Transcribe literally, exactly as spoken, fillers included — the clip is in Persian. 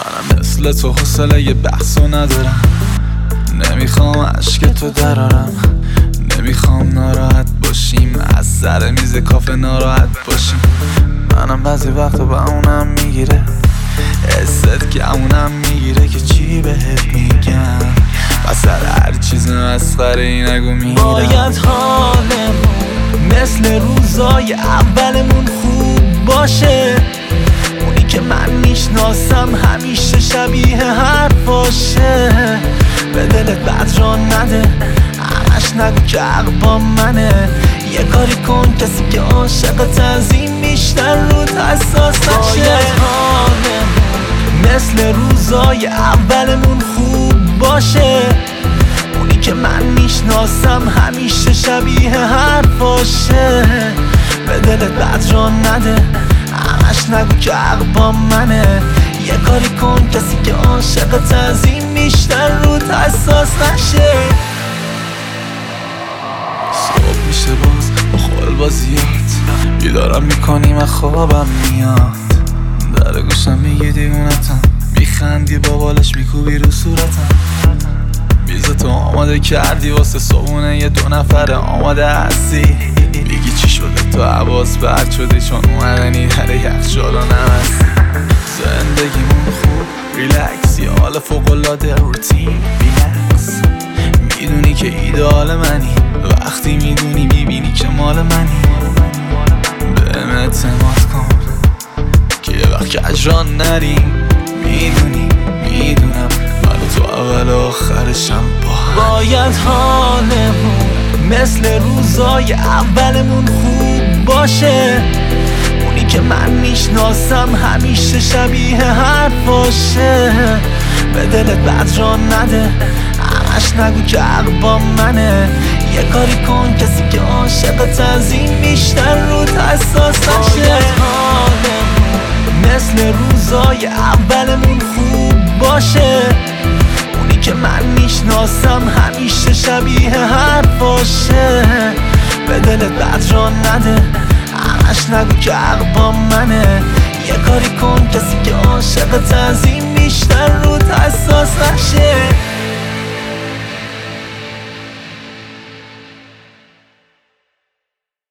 منم مثل تو حوصله یه بحثو ندارم، نمیخوام عشق تو درارم، نمیخوام ناراحت باشیم، از سر میز کافه ناراحت باشیم. منم بعضی وقتا با اونم میگیره، حست که اونم میگیره که چی بهت میگم، و سر هر چیز مسخره‌ای نگو میرم. باید حالمون مثل روزای اولمون خوب باشه، اونی که من میشناسم همیشه شبیه حرفاشه. به دلت بد را نده، همش نگو که حق با منه، یه کاری کن کسی که عاشقت از این بیشتر رود حساس نشه. باید حالمون مثل روزای اولمون خوب باشه، اونی که من میشناسم همیشه شبیه حرفاشه. به دلت بد را نده، همش نگو که حق با منه، یه کاری کن کسی که عاشقت از این بیشتر رود حساس نشه. صبح میشه باز با خال بازیات، بیدارم میکنی من خوابم میاد، در گوشم میگی دیوونتم، میخندی با بالش میکوبی رو صورتم. میزتو آماده کردی واسه صبونه یه دو نفره آماده هستی، میگی چی شده تو حواس بد شدی چون اومدنی در یخچال و نمستی. زندگیمون خوب ریلکس، یه حال فوق‌العاده روتین ریلکس، میدونی که ایدئال منی، وقتی میدونی میبینی که مال منی. بهم اعتماد کن که یه وقت کجران نریم، میدونی میدونم من تو اول و آخرشم با. باید حالمون مثل روزای اولمون خوب باشه، اونی که من میشناسم همیشه شبیه حرفاشه. به دلت بد را نده، همش نگو که حق با منه، یه کاری کن کسی که عاشقت از این بیشتر رود حساس نشه. باید حالمون مثل روزای اولمون خوب باشه، اونی که من میشناسم همیشه شبیه حرفاشه. به دلت بد را نده، همش نگو که حق با منه، یه کاری کن کسی که عاشقت از این بیشتر رود حساس نشه.